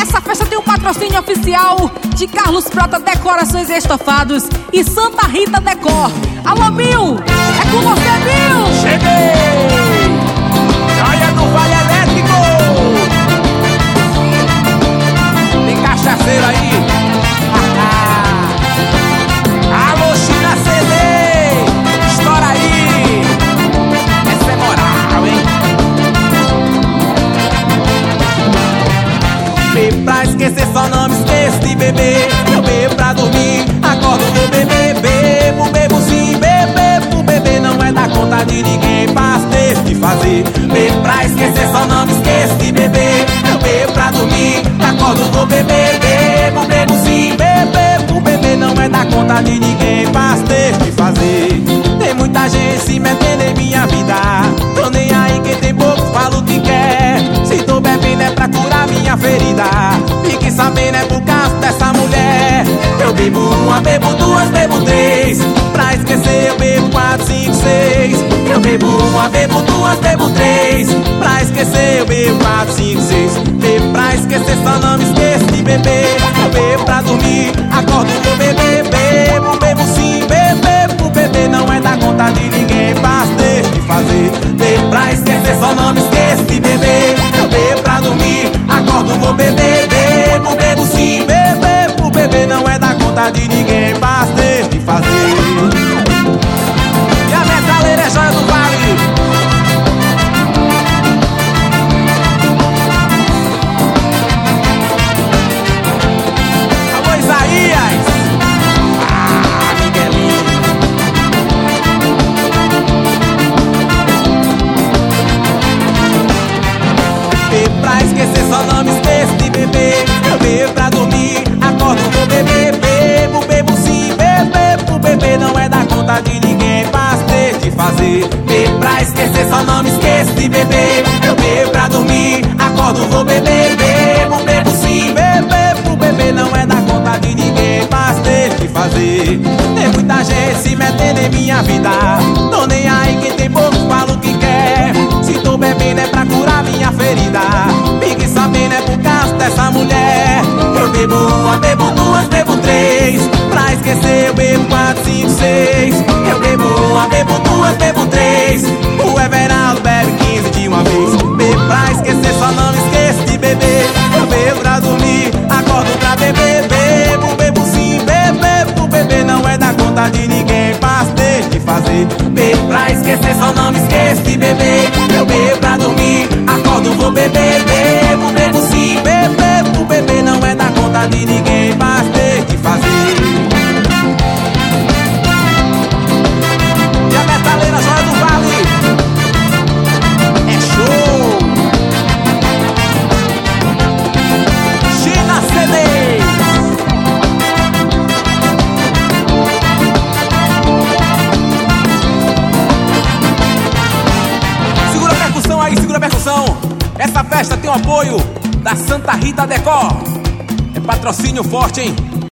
Essa festa tem um patrocínio oficial de Carlos Prota Decorações e Estofados e Santa Rita Decor. Alô, Mil! É com você, Mil! Cheguei! Joia do Vale Elétrico! Tem cachaceiro aí? Alô, China CD! Estoura aí! Essa é moral, hein? Bebo pra esquecer, só não me esqueço de beber. Eu bebo pra dormir, acordo, vou beber. Bebo, bebo sim, bebo, beber não é dar conta de ninguém. Faço, deixo de fazer. Bebo pra esquecer, só não me esqueço de beber. Eu bebo pra dormir, acordo, vou beber. Bebo, bebo sim, bebo, beber não é dar conta de ninguém. Faço, deixo de fazer. Tem muita gente se metendo em minha vida. Tô nem aí, quem tem pouco fala o que quer. Se tô bebendo é pra curar minha ferida. Fique sabendo, é por causa dessa mulher. Eu bebo uma, bebo duas, bebo três. Pra esquecer eu bebo 4, 5, 6. Eu bebo uma, bebo duas, bebo três. Pra esquecer eu bebo 4, 5, 6. Bebo pra esquecer, só não me esqueço de beber. Eu bebo pra dormir, acordo, vou beber. Bebo, bebo sim, bebo, beber não é dar conta de ninguém. Faço, deixo de fazer. Bebo pra esquecer, só não me esqueço de beber. Eu bebo pra dormir, acordo, vou beber. Bebo, bebo sim, bebo, beber não é dar conta de ninguém. Faço, deixo de fazer. E a metaleira é Joia do Vale. Alô, Isaías. Miguelinho. Bebo pra esquecer, só não me esqueço de beber. Eu bebo pra dormir, acordo, vou beber. Bebo, bebo sim, bebo, beber não é dar conta de ninguém. Faço, deixo de fazer. Bebo pra esquecer, só não me esqueço de beber. Eu bebo pra dormir, acordo, vou beber. Bebo, bebo sim, bebo, beber não é dar conta de ninguém. Faço, deixo de fazer. Tem muita gente se metendo em minha vida. Tô nem aí, quem tem pouco fala o que quer. Se tô bebendo é pra curar minha ferida. Fique sabendo, é por causa dessa mulher. Eu bebo uma, bebo duas, bebo três. Pra esquecer eu bebo 4, 5, 6. Eu bebo uma, bebo duas, bebo três. O Everaldo bebe 15 de uma vez. Bebo pra esquecer, só não me esqueço de beber. Eu bebo pra dormir, acordo pra beber. Bebo, bebo sim, bebo, beber não é dar conta de ninguém. Faço, deixo de fazer. Bebo pra esquecer, só não me esqueço de beber. Eu bebo pra dormir, acordo, vou beber. Bebo, bebo sim, bebo, beber não é dar conta de ninguém. Faço, deixo de fazer. E a metaleira Joia do Vale é show. China CD. Segura a percussão aí, segura a percussão. Essa festa tem o apoio da Santa Rita Decor. É patrocínio forte, hein?